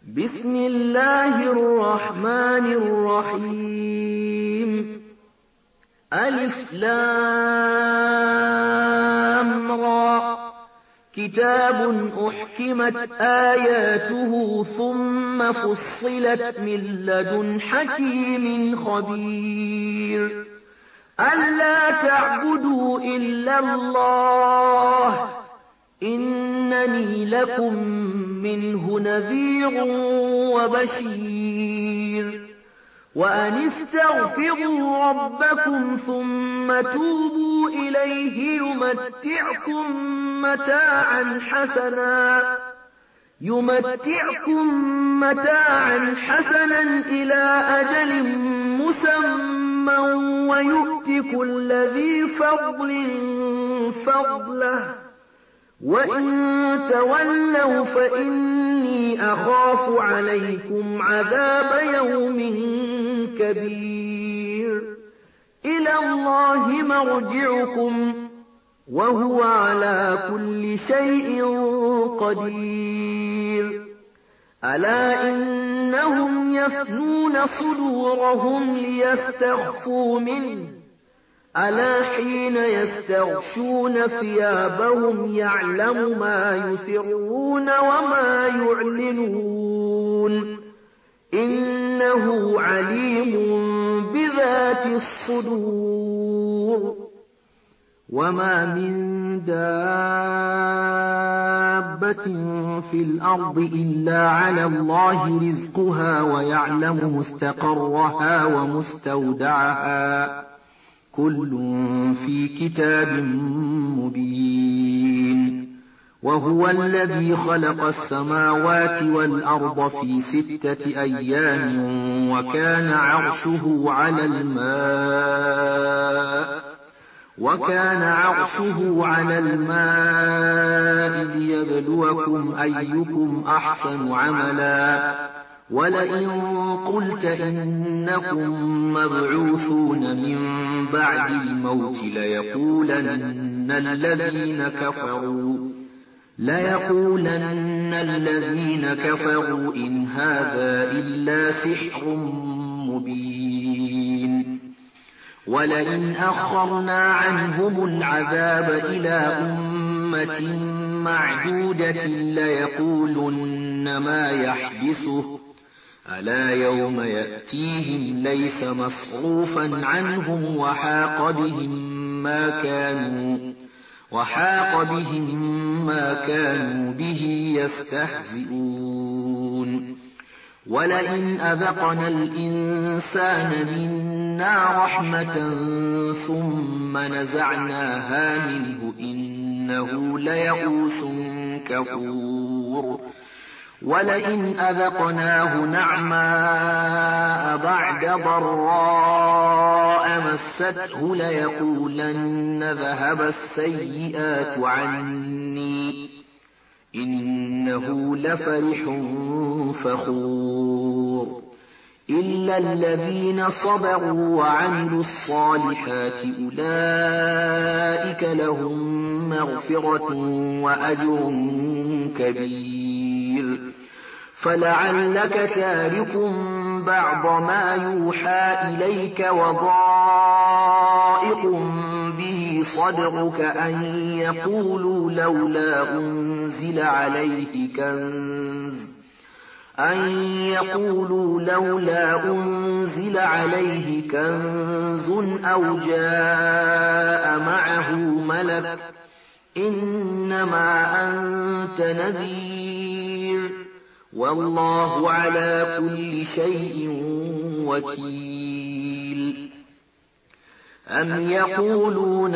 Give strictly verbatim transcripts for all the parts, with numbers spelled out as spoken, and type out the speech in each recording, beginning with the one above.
بسم الله الرحمن الرحيم ألف لام را كتاب أحكمت آياته ثم فصلت من لدن حكيم خبير ألا تعبدوا إلا الله إنني لكم منه نذير وبشير وأن استغفروا ربكم ثم توبوا إليه يمتعكم متاعا حسنا يمتعكم متاعا حسنا إلى أجل مسمى ويؤت كل ذي فضل فضله وإن تولوا فإني أخاف عليكم عذاب يوم كبير إلى الله مرجعكم وهو على كل شيء قدير ألا إنهم يثنون صدورهم ليستخفوا منه ألا حين يستغشون ثيابهم يعلم ما يسرون وما يعلنون إنه عليم بذات الصدور وما من دابة في الأرض إلا على الله رزقها ويعلم مستقرها ومستودعها كل في كتاب مبين وهو الذي خلق السماوات والأرض في ستة أيام وكان عرشه على الماء وكان عرشه على الماء ليبلوكم أيكم أحسن عملا ولئن قلت إنكم مبعوثون من بعد الموت ليقولن الذين كفروا ليقولن الذين كفروا إن هذا إلا سحر مبين ولئن أخرنا عنهم العذاب إلى أمة معدودة ليقولن ما يحبسه ألا يوم يأتيهم ليس مصروفا عنهم وحاق بهم ما كانوا وحاق بهم ما كانوا به يستهزئون ولئن أذقنا الإنسان منا رحمة ثم نزعناها منه إنه ليئوس كفور ولئن أذقناه نعماء بعد ضراء مسته ليقولن ذهب السيئات عني إنه لفرح فخور إلا الذين صبروا وعملوا الصالحات أولئك لهم مغفرة وأجر كبير فلعلك تارك بعض ما يوحى إليك وضائق به صدرك أن يقولوا لولا أنزل عليه كنز أن يقولوا لولا أنزل عليه كنز أو جاء معه ملك إنما أنت نذير والله على كل شيء وكيل أم يقولون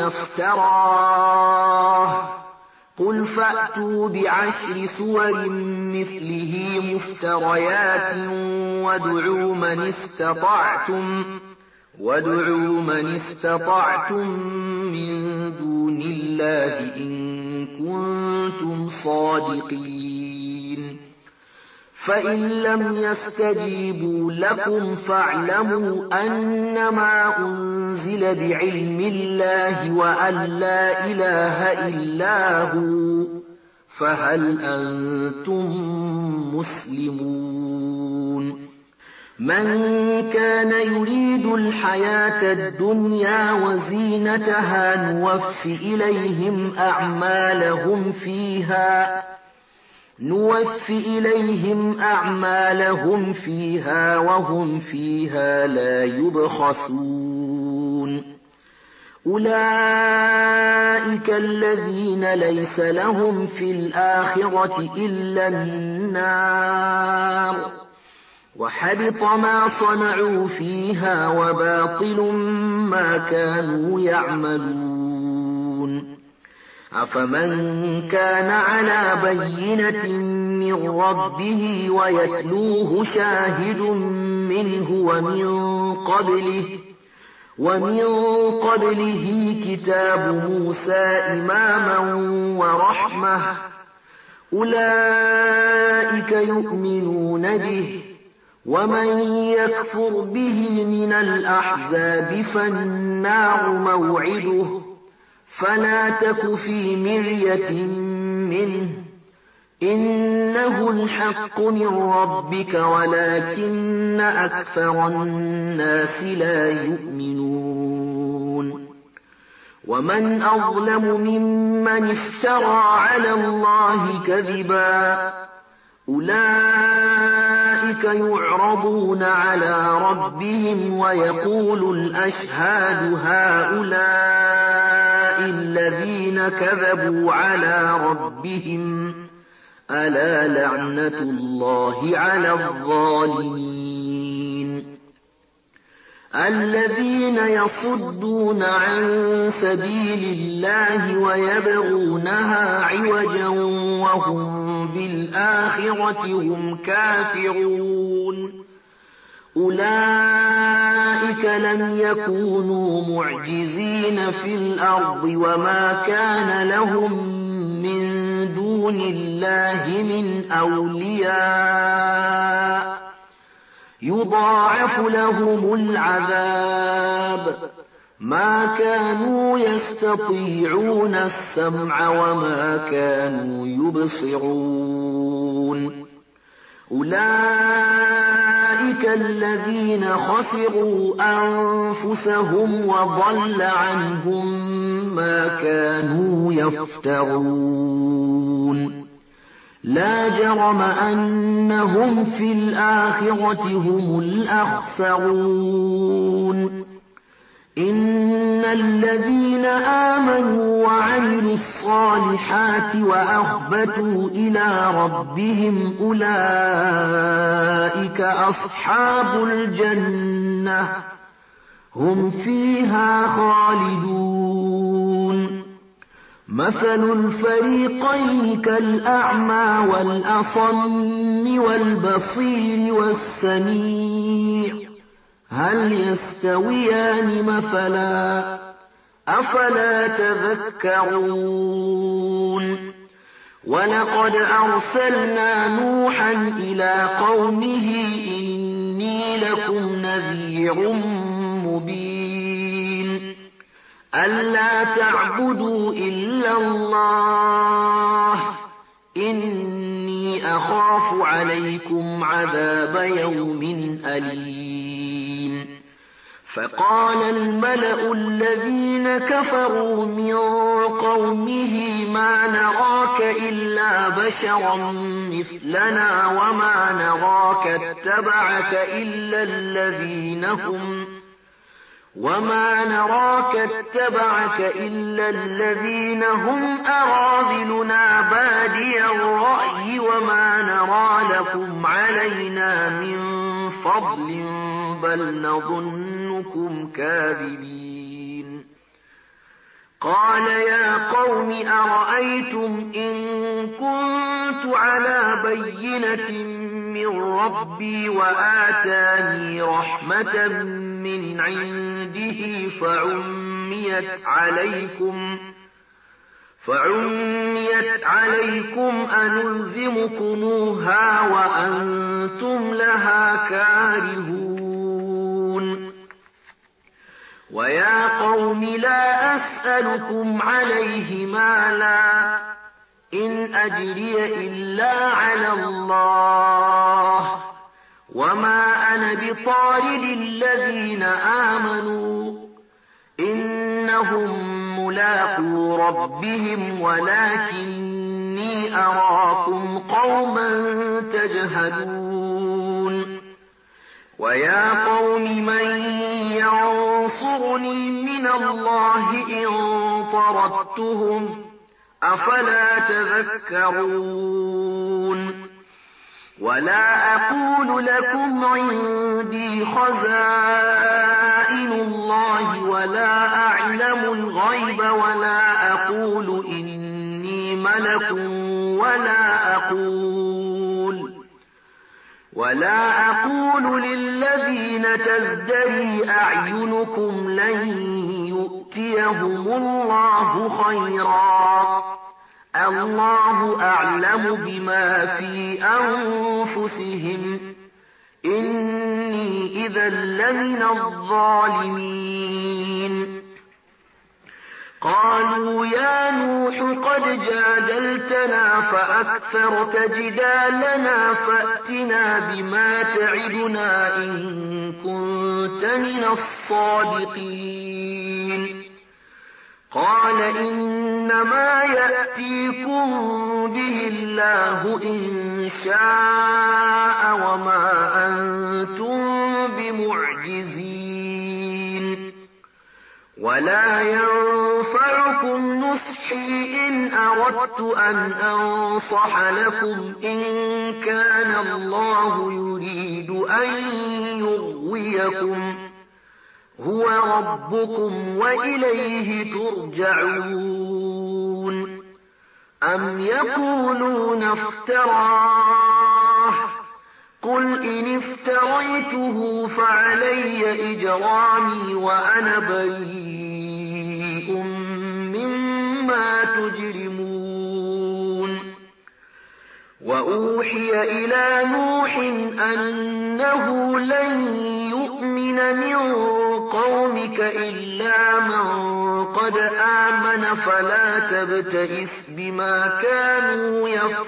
افتراه قل فأتوا بعشر سور مثله مفتريات وادعوا من استطعتم وادعوا من استطعتم من دون الله إن كنتم صادقين فإن لم يستجيبوا لكم فاعلموا أنما أنزل بعلم الله وأن لا إله إلا هو فهل أنتم مسلمون من كان يريد الحياة الدنيا وزينتها نوف إليهم أعمالهم فيها نوف إليهم أعمالهم فيها وهم فيها لا يبخسون أولئك الذين ليس لهم في الآخرة إلا النار وحبط ما صنعوا فيها وباطل ما كانوا يعملون أفمن كان على بينة من ربه ويتلوه شاهد منه ومن قبله ومن قبله كتاب موسى إماما ورحمة أولئك يؤمنون به ومن يكفر به من الأحزاب فالنار موعده فلا تك في مرية منه إنه الحق من ربك ولكن أكثر الناس لا يؤمنون ومن أظلم ممن افترى على الله كذبا أولئك يعرضون على ربهم ويقول الأشهاد هؤلاء الذين كذبوا على ربهم ألا لعنة الله على الظالمين الذين يصدون عن سبيل الله ويبغونها عوجا وهم بالآخرة هم كافرون أولئك لم يكونوا معجزين في الأرض وما كان لهم من دون الله من أولياء يضاعف لهم العذاب ما كانوا يستطيعون السمع وما كانوا يبصرون أولئك الذين خسروا أنفسهم وضل عنهم ما كانوا يفترون لا جرم أنهم في الآخرة هم الأخسرون إن الذين آمنوا وعملوا الصالحات وأخبتوا إلى ربهم أولئك أصحاب الجنة هم فيها خالدون مثل الفريقين كالأعمى والأصم والبصير والسميع هل يستويان مثلا أفلا تذكرون ولقد أرسلنا نوحا إلى قومه إني لكم نذير مبين ألا تعبدوا إلا الله إني أخاف عليكم عذاب يوم أليم فقال الملأ الذين كفروا من قومه ما نراك إلا بشرا مثلنا وما نراك اتبعك إلا الذين هم وما نراك اتبعك إلا الذين هم أراذلنا بادي الرأي وما نرى لكم علينا من فضل بل نظنكم كاذبين قال يا قوم أرأيتم إن كنت على بينة من ربي وآتاني رحمة من عنده فعميت عليكم فعميت عليكم أنلزمكموها وأنتم لها كارهون ويا قوم لا أسألكم عليه مالا إن أجري إلا على الله وما أنا بطارد الذين آمنوا إنهم ملاقو ربهم ولكني أراكم قوما تجهلون ويا قوم من ينصرني من الله إن طردتهم أفلا تذكرون ولا أقول لكم عندي خزائن الله ولا أعلم الغيب ولا أقول إني ملك ولا أقول ولا أقول للذين تزدري أعينكم لن يؤتيهم الله خيرا الله أعلم بما في أنفسهم إني إذا لمن الظالمين قالوا يا نوح قد جادلتنا فأكثرت جدالنا فأتنا بما تعدنا إن كنت من الصادقين قال إنما يأتيكم به الله إن شاء وما أنتم بمعجزين ولا ينفعكم نصحي إن أردت أن أنصح لكم إن كان الله يريد أن يغويكم هو ربكم وإليه ترجعون أم يقولون افتراه قل إن افتريته فعلي إجرامي وأنا بريء مما تجرمون وأوحي إلى نوح أنه لن يؤمن من قومك إلا من قد آمن فلا تبتئس بما كانوا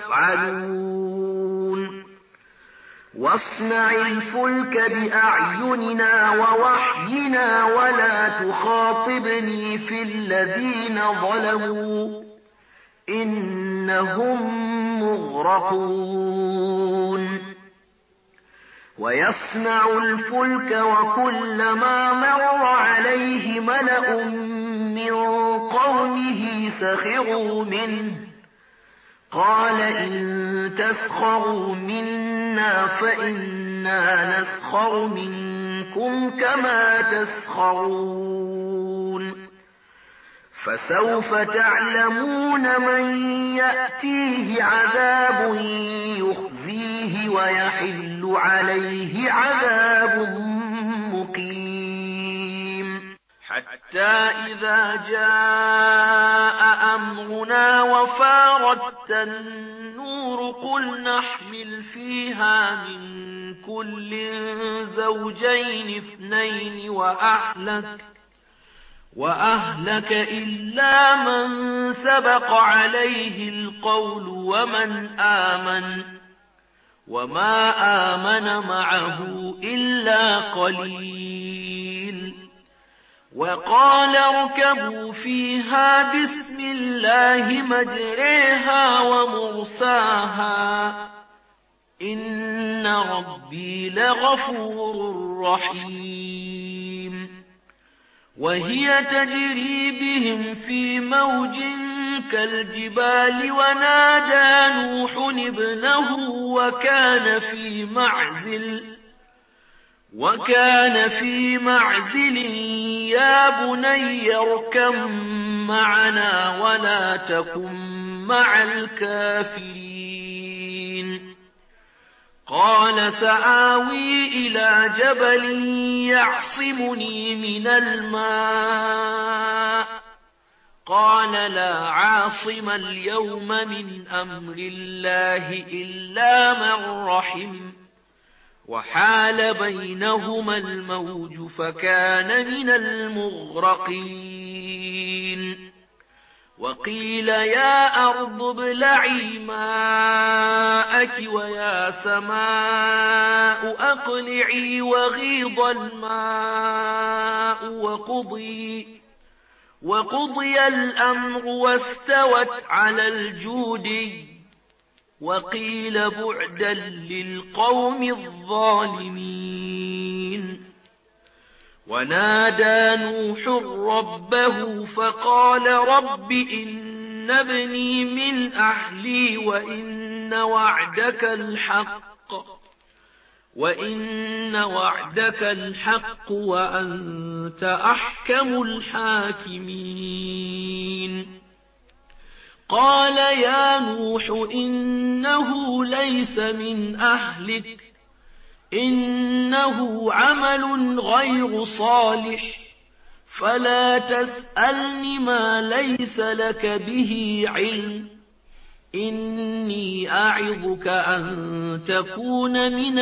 يفعلون واصنع الفلك بأعيننا ووحينا ولا تخاطبني في الذين ظلموا إنهم مغرقون ويصنع الفلك وكلما مر عليه ملأ من قومه سخروا منه قال إن تسخروا منا فإنا نسخر منكم كما تسخرون فسوف تعلمون من يأتيه عذاب يخزيه ويحل عليه عذاب مقيم حتى إذا جاء أمرنا وفارت النور قل نحمل فيها من كل زوجين اثنين وأهلك وأهلك إلا من سبق عليه القول ومن آمن وما آمن معه إلا قليل وقال اركبوا فيها بسم الله مجريها ومرساها إن ربي لغفور رحيم وهي تجري بهم في موج كالجبال ونادى نوح ابنه وكان في معزل وكان في معزل يا بني اركب معنا ولا تكن مع الكافرين قال سآوي إلى جبل يعصمني من الماء قال لا عاصم اليوم من أمر الله إلا من رحم وحال بينهما الموج فكان من المغرقين وقيل يا أرض ابلعي ماءك ويا سماء أقلعي وغيض الماء وقضي, وقضي الأمر واستوت على الجودي وقيل بعدا للقوم الظالمين. ونادى نوح ربه فقال رب إن ابني من أهلي وإن وعدك الحق وإن وعدك الحق وأنت أحكم الحاكمين. قال يا نوح إنه ليس من أهلك إنه عمل غير صالح فلا تسألني ما ليس لك به علم إني أعظك أن تكون من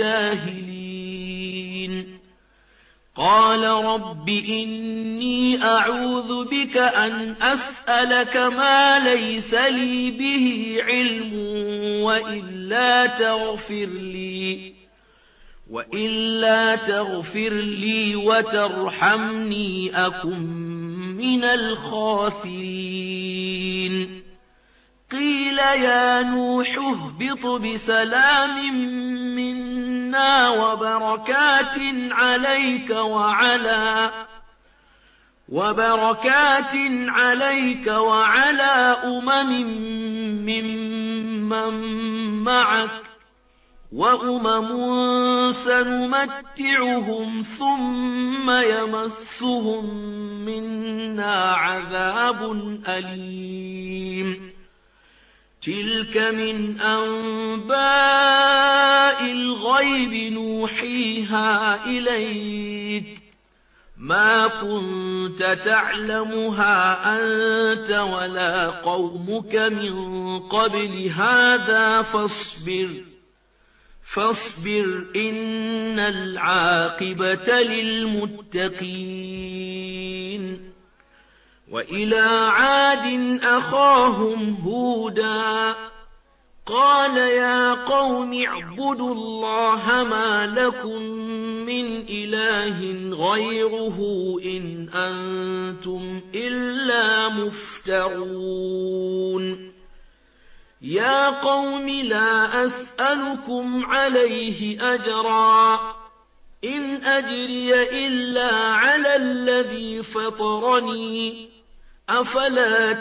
الجاهلين. قال رب إني أعوذ بك أن أسألك ما ليس لي به علم وإلا تغفر لي وإلا تغفر لي وترحمني أكن من الخاسرين. قيل يا نوح اهبط بسلام منا وبركات عليك وعلى وبركات عليك وعلى أمم ممن معك وأمم سنمتعهم ثم يمسهم منا عذاب أليم. تلك من أنباء الغيب نوحيها إليك ما كنت تعلمها أنت ولا قومك من قبل هذا فاصبر فاصبر إن العاقبة للمتقين. وإلى عاد أخاهم هودا قال يا قوم اعبدوا الله ما لكم من إله غيره إن أنتم إلا مفترون. يا قوم لا أسألكم عليه أجرا إن أجري إلا على الذي فطرني أفلا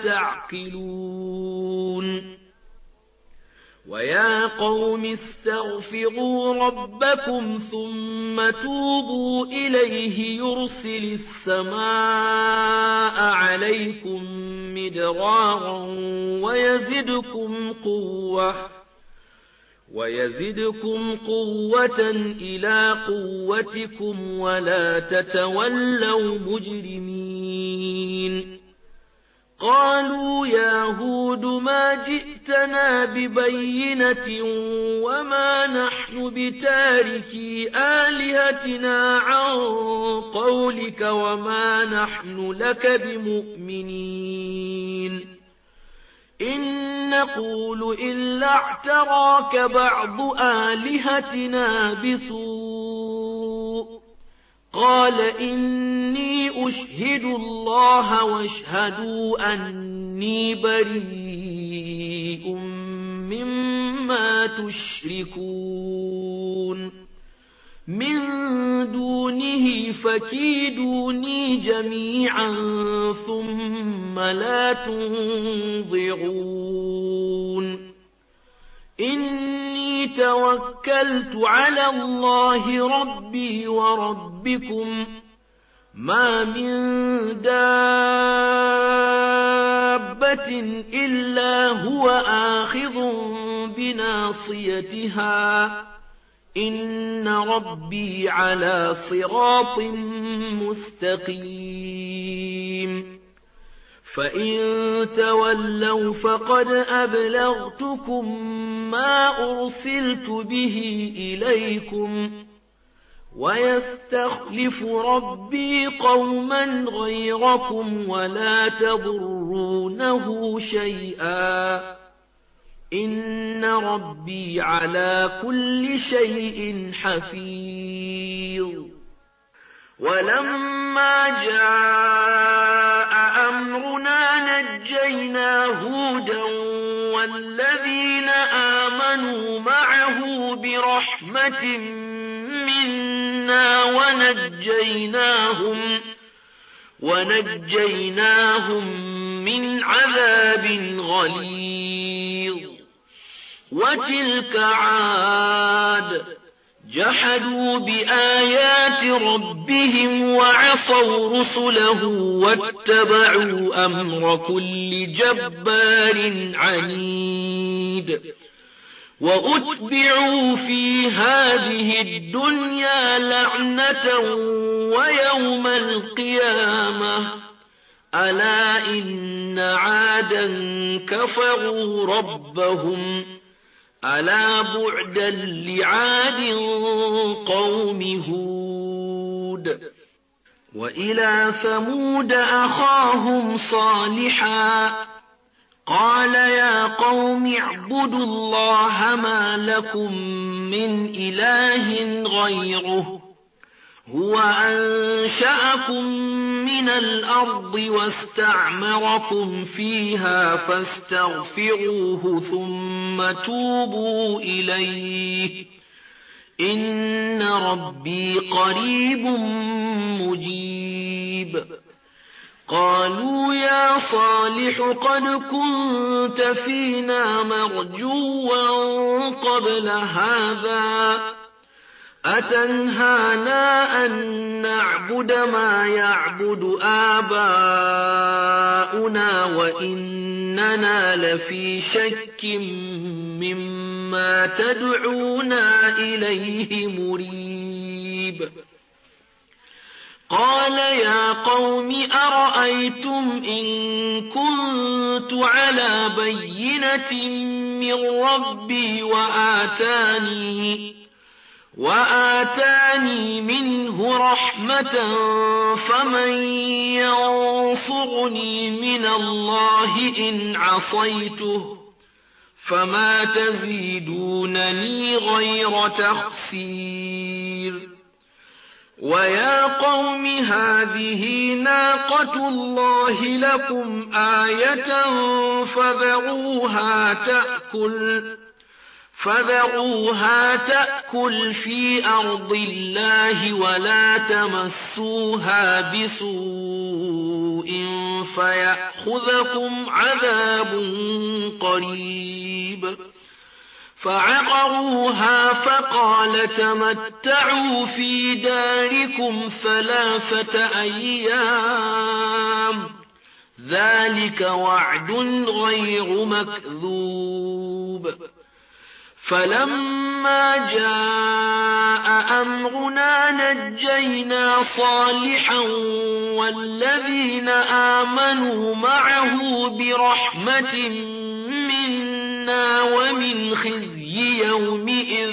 تعقلون. ويا قوم استغفروا ربكم ثم توبوا إليه يرسل السماء عليكم مدرارا ويزدكم قوة ويزدكم قوة إلى قوتكم ولا تتولوا مجرمين. قالوا يا هود ما جئتنا ببينة وما نحن بتاركي آلهتنا عن قولك وما نحن لك بمؤمنين إن نقول إلا اعتراك بعض آلهتنا بسوء. قال إني أشهد الله واشهدوا أني بريء مما تشركون من دونه فكيدوني جميعا ثم لا تنظرون. إني توكلت على الله ربي وربكم ما من دابة إلا هو آخذ بناصيتها إن ربي على صراط مستقيم. فإن تولوا فقد أبلغتكم ما أرسلت به إليكم ويستخلف ربي قوما غيركم ولا تضرونه شيئا إن ربي على كل شيء حفيظ ولما جاء أمرنا نجينا هودا والذين آمنوا معه برحمة منا ونجيناهم ونجيناهم من عذاب غليظ وتلك عاد جحدوا بآيات ربهم وعصوا رسله واتبعوا أمر كل جبار عنيد وأتبعوا في هذه الدنيا لعنة ويوم القيامة ألا إن عادا كفروا ربهم ألا بعدا لعاد قوم هود وإلى ثمود أخاهم صالحا قال يا قوم اعبدوا الله ما لكم من إله غيره هو أنشأكم من الأرض واستعمركم فيها فاستغفروه ثم توبوا إليه إن ربي قريب مجيب قالوا يا صالح قد كنت فينا مرجوا قبل هذا أتنهانا أن نعبد ما يعبد آباؤنا وإننا لفي شك مما تدعونا إليه مريب قال يا قوم أرأيتم إن كنت على بينة من ربي وآتاني وآتاني منه رحمة فمن ينصرني من الله إن عصيته فما تزيدونني غير تخسير ويا قوم هذه ناقة الله لكم آية فذروها تأكل فذروها تأكل في أرض الله ولا تمسوها بسوء فيأخذكم عذاب قريب فعقروها فقال تمتعوا في داركم ثلاثة أيام ذلك وعد غير مكذوب فلما جاء أمرنا نجينا صالحا والذين آمنوا معه برحمة منا ومن خزي يومئذ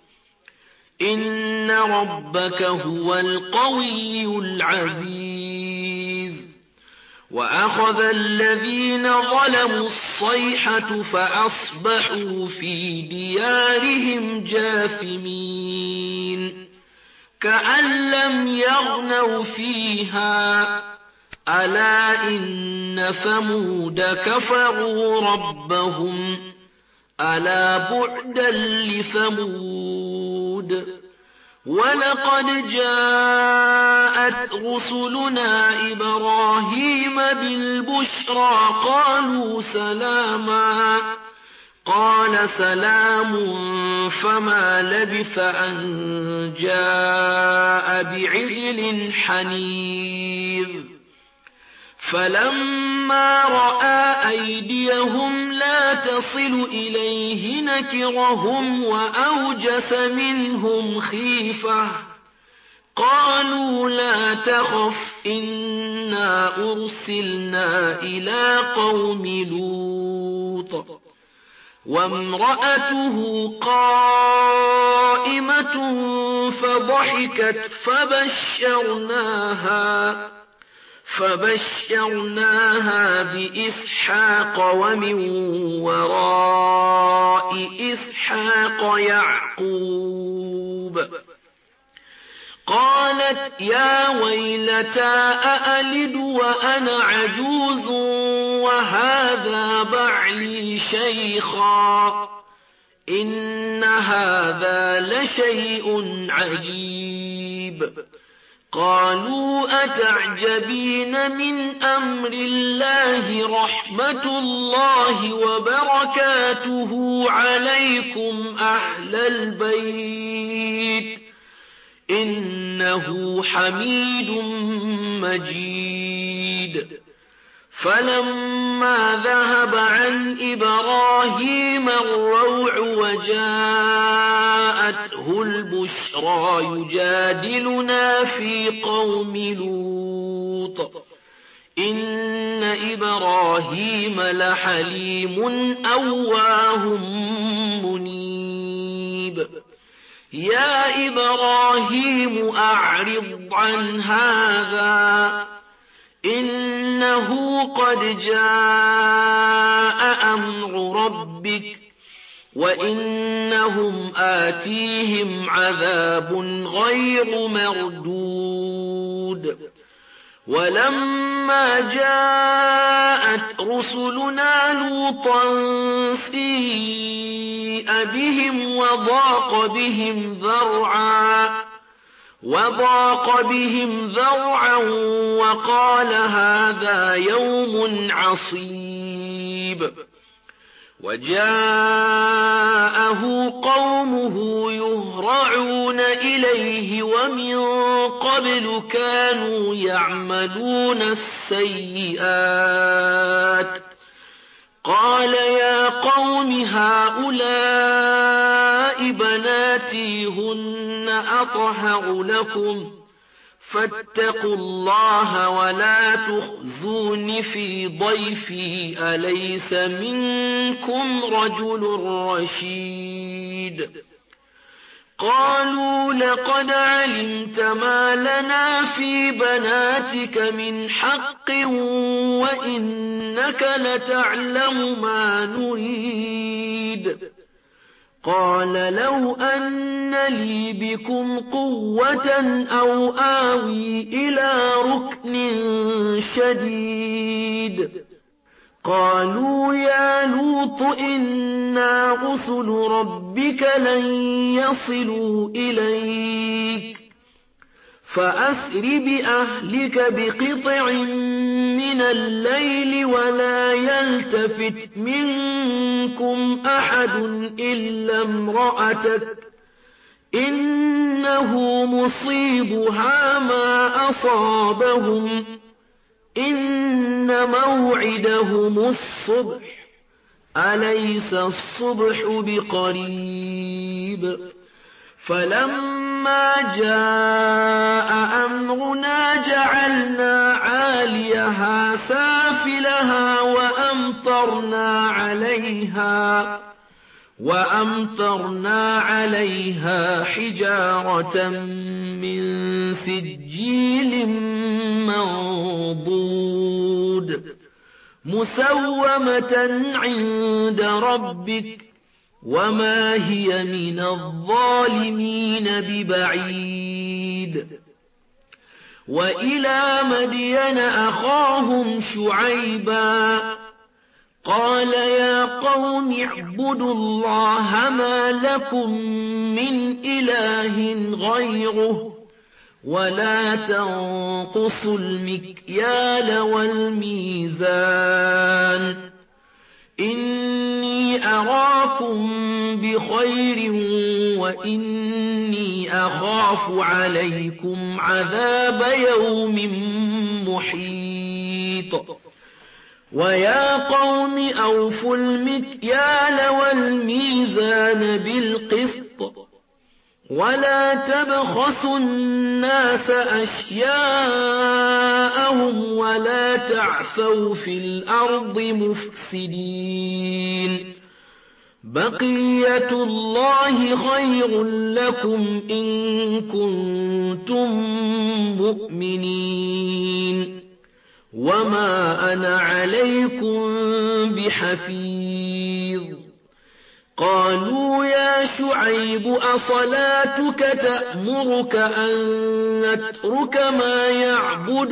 إن ربك هو القوي العزيز وأخذ الذين ظلموا الصيحة فأصبحوا في ديارهم جاثمين كأن لم يغنوا فيها ألا إن ثمود كفروا ربهم ألا بعدا لثمود ولقد جاءت رسلنا إبراهيم بالبشرى قالوا سلاما قال سلام فما لبث أن جاء بعجل حنيذ فلما رأى أيديهم لا تصل إليه نكرهم وأوجس منهم خيفة قالوا لا تخف إنا أرسلنا إلى قوم لوط وامرأته قائمة فضحكت فبشرناها فبشرناها بإسحاق ومن وراء إسحاق يعقوب. قالت يا ويلتى أألد وأنا عجوز وهذا بعلي شيخا إن هذا لشيء عجيب. قالوا أتعجبين من أمر الله رحمة الله وبركاته عليكم أهل البيت إنه حميد مجيد. فلما ذهب عن إبراهيم الروع وجاءته البشرى يجادلنا في قوم لوط إن إبراهيم لحليم أواه منيب. يا إبراهيم أعرض عن هذا إنه قد جاء أمر ربك وإنهم آتيهم عذاب غير مردود. ولما جاءت رسلنا لوطا سيء بهم وضاق بهم ذرعا وضاق بهم ذرعا وقال هذا يوم عصيب. وجاءه قومه يهرعون إليه ومن قبل كانوا يعملون السيئات. قال يا قوم هؤلاء بناتي هن أطهر لكم فاتقوا الله ولا تخزون في ضيفي أليس منكم رجل رشيد. قالوا لقد علمت ما لنا في بناتك من حق وإنك لتعلم ما نريد. قال لو أن لي بكم قوة أو آوي إلى ركن شديد. قالوا يا لوط إنا رسل ربك لن يصلوا إليك فأسر بأهلك بقطع من الليل ولا يلتفت منكم أحد إلا امرأتك إنه مصيبها ما أصابهم إن موعدهم الصبح أليس الصبح بقريب. فلما جاء أمرنا جعلنا عاليها سافلها وأمطرنا عليها وأمطرنا عليها حجارة من سجيل منضود مسومة عند ربك وما هي من الظالمين ببعيد. وإلى مدين أخاهم شعيبا قال يا قوم اعبدوا الله ما لكم من إله غيره ولا تنقصوا المكيال والميزان إني أراكم بخير وإني أخاف عليكم عذاب يوم محيط. ويا قوم أوفوا المكيال والميزان بالقسط ولا تبخسوا الناس أشياءهم ولا تعثوا في الأرض مفسدين. بقية الله خير لكم إن كنتم مؤمنين. وما أنا عليكم بحفيظ قالوا يا شعيب أصلاتك تأمرك أن نترك ما يعبد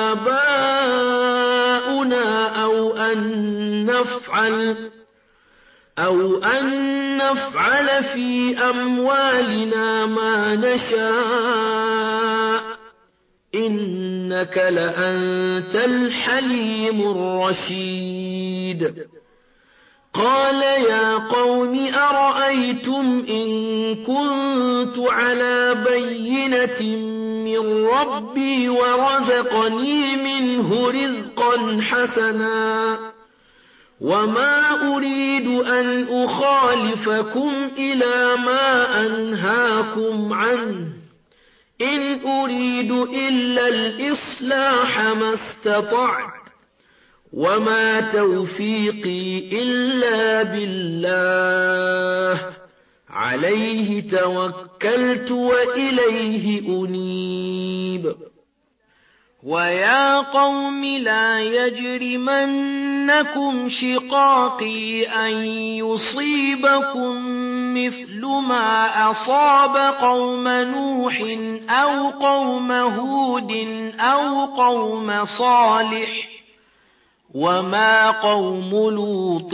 آباؤنا أو أن نفعل أو أن نفعل في أموالنا ما نشاء إنك لأنت الحليم الرشيد قال يا قوم أرأيتم إن كنت على بينة من ربي ورزقني منه رزقا حسنا وما أريد أن أخالفكم إلى ما أنهاكم عنه إن أريد إلا الإصلاح ما استطعت وما توفيقي إلا بالله عليه توكلت وإليه أنيب ويا قوم لا يجرمنكم شقاقي أن يصيبكم مثل ما أصاب قوم نوح أو قوم هود أو قوم صالح وما قوم لوط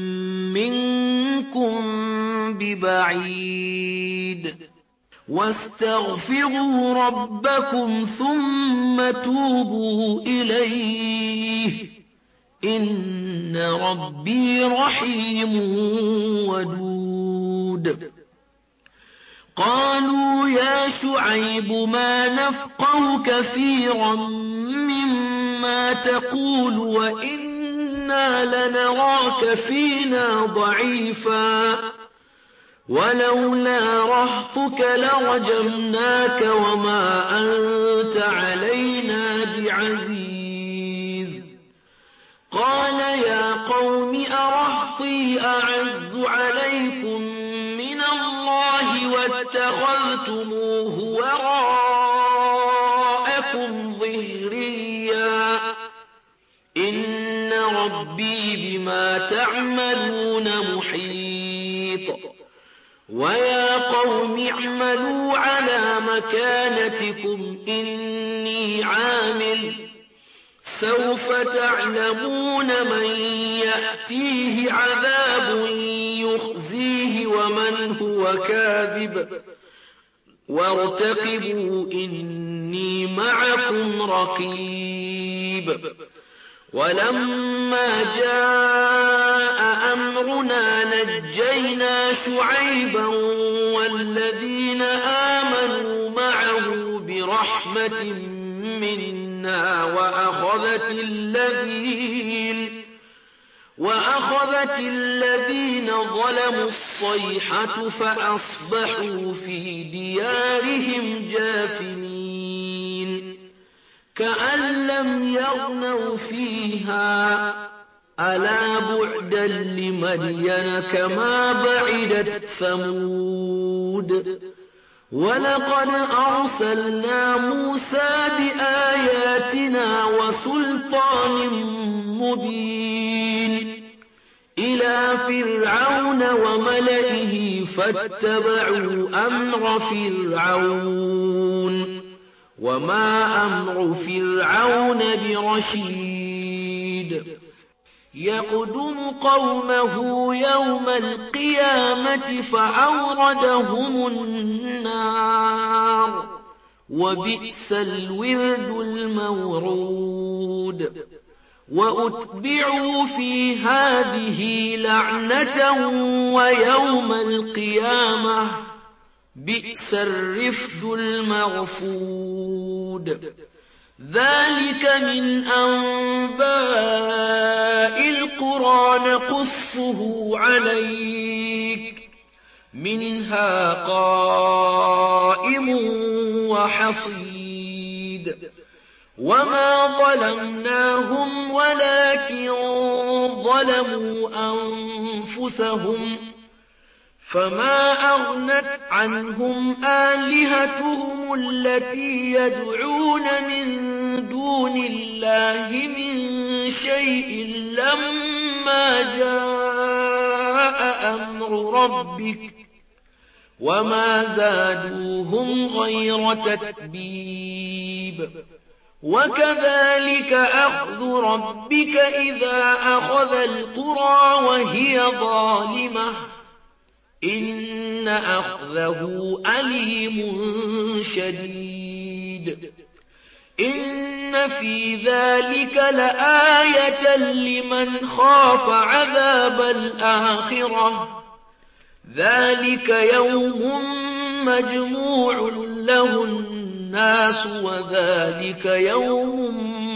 منكم ببعيد واستغفروا ربكم ثم توبوا إليه إن ربي رحيم ودود قالوا يا شعيب ما نفقه كثيرا مما تقول وإنا لنراك فينا ضعيفا ولولا رهطك لرجمناك وما أنت علينا بعزيز قال يا قوم أرهطي أعز عليكم من الله واتخذتموه وراءكم ظهريا إن ربي بما تعملون محيط ويا قوم اعملوا على مكانتكم إني عامل سوف تعلمون من يأتيه عذاب يخزيه ومن هو كاذب وارتقبوا إني معكم رقيب ولما جاء أمرنا نجينا شعيبا والذين آمنوا معه برحمة منا وأخذت الذين وأخذت الذين ظلموا الصيحة فأصبحوا في ديارهم جاثمين كأن لم يغنوا فيها ألا بعدا لمدين كما بعدت ثمود ولقد أرسلنا موسى بآياتنا وسلطان مبين إلى فرعون وملئه فاتبعوا أمر فرعون وما أمر فرعون برشيد يقدم قومه يوم القيامة فأوردهم النار وبئس الورد المورود وأتبعوا في هذه لعنة ويوم القيامة بئس الرفد المرفود ذلك من أنباء القرى نقصه عليك منها قائم وحصيد وما ظلمناهم ولكن ظلموا أنفسهم فما أغنت عنهم آلهتهم التي يدعون من دون الله من شيء لما جاء أمر ربك وما زادوهم غير تتبيب وكذلك أخذ ربك إذا أخذ القرى وهي ظالمة إن أخذه أليم شديد إن في ذلك لآية لمن خاف عذاب الآخرة ذلك يوم مجموع له الناس وذلك يوم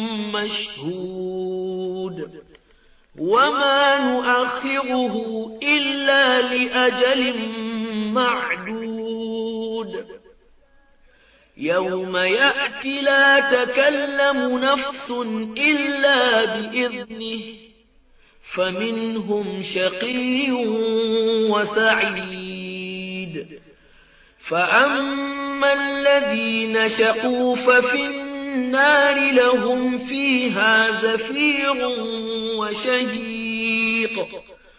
مشهود وما نؤخره إلا لأجل معدود يوم يأتي لا تكلم نفس إلا بإذنه فمنهم شقي وسعيد فأما الذين شقوا ففي النار لهم فيها زفير وشهيق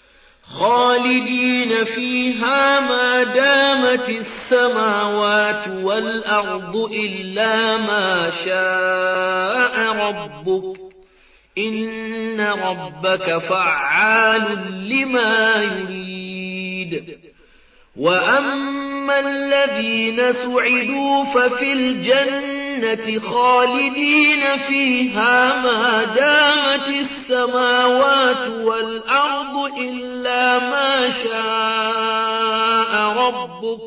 خالدين فيها ما دامت السماوات والأرض إلا ما شاء ربك إن ربك فعال لما يريد وأما الذين سعدوا ففي الجنة خالدين فيها ما دامت السماوات والأرض إلا ما شاء ربك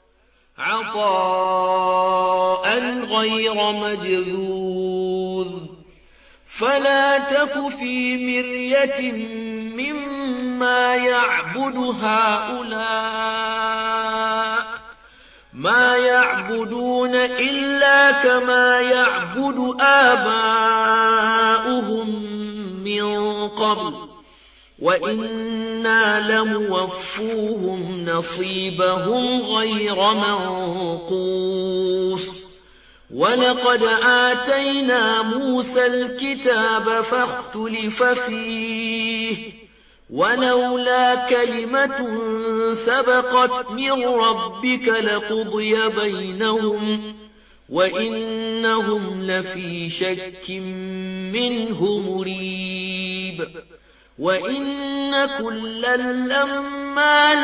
عطاء غير مجذوذ فلا تك في مرية مما يعبد هؤلاء ما يعبدون إلا كما يعبد آباؤهم من قبل وإنا لموفوهم نصيبهم غير منقوص ولقد آتينا موسى الكتاب فاختلف فيه ولولا كلمة سبقت من ربك لقضي بينهم وإنهم لفي شك منه مريب وإن كلا لما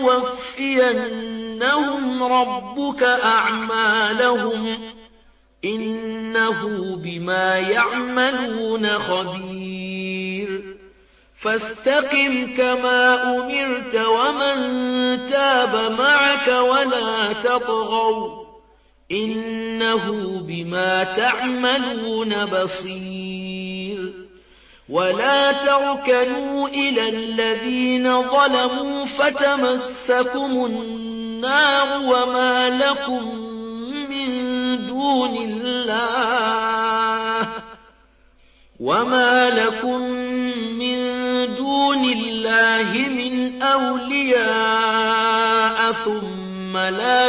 ليوفينهم ربك أعمالهم إنه بما يعملون خبير فاستقم كما أمرت ومن تاب معك ولا تطغوا إنه بما تعملون بصير ولا تركنوا إلى الذين ظلموا فتمسكم النار وما لكم من دون الله وما لكم من دون الله من أولياء ثم لا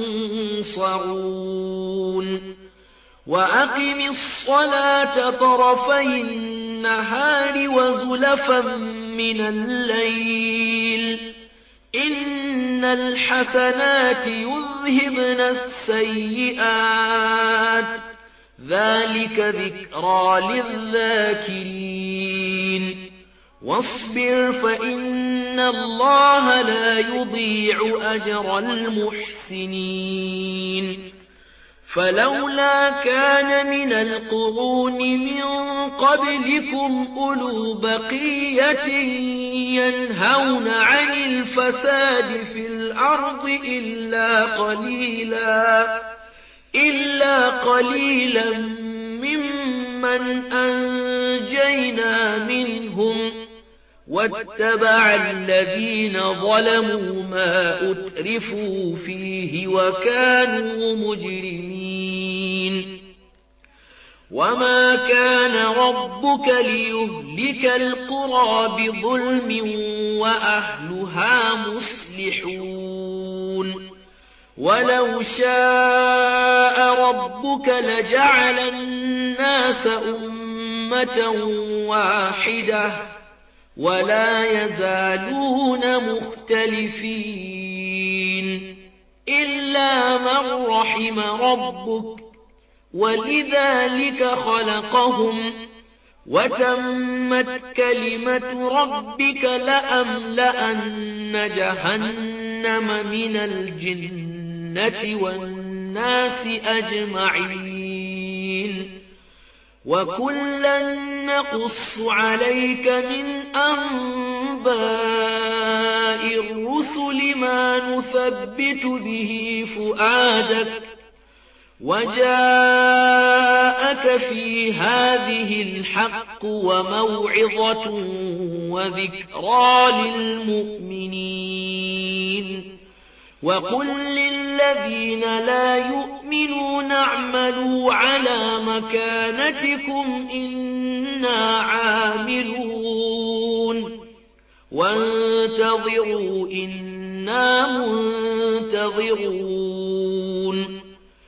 تنصرون وأقم الصلاة طرفي النهار وزلفا من الليل إن الحسنات يذهبن السيئات ذلك ذكرى للذاكرين واصبر فإن الله لا يضيع أجر المحسنين فلولا كان من القرون من قبلكم أولو بقية ينهون عن الفساد في الأرض إلا قليلا إلا قليلا ممن أنجينا منهم واتبع الذين ظلموا ما أترفوا فيه وكانوا مجرمين وما كان ربك ليهلك القرى بظلم وأهلها مصلحون ولو شاء ربك لجعل الناس أمة واحدة ولا يزالون مختلفين إلا من رحم ربك ولذلك خلقهم وتمت كلمة ربك لأملأن جهنم من الجنة والناس أجمعين وكلا نقص عليك من أنباء الرسل ما نثبت به فؤادك وجاءك في هذه الحق وموعظة وذكرى للمؤمنين وقل للذين لا يؤمنون اعملوا على مكانتكم إنا عاملون وانتظروا إنا منتظرون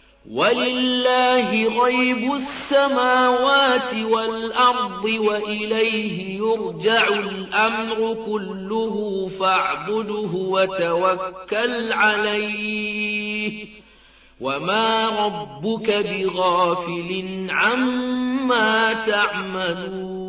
ولله غيب السماوات والأرض وإليه يرجع الأمر كله فاعبده وتوكل عليه وما ربك بغافل عما تعملون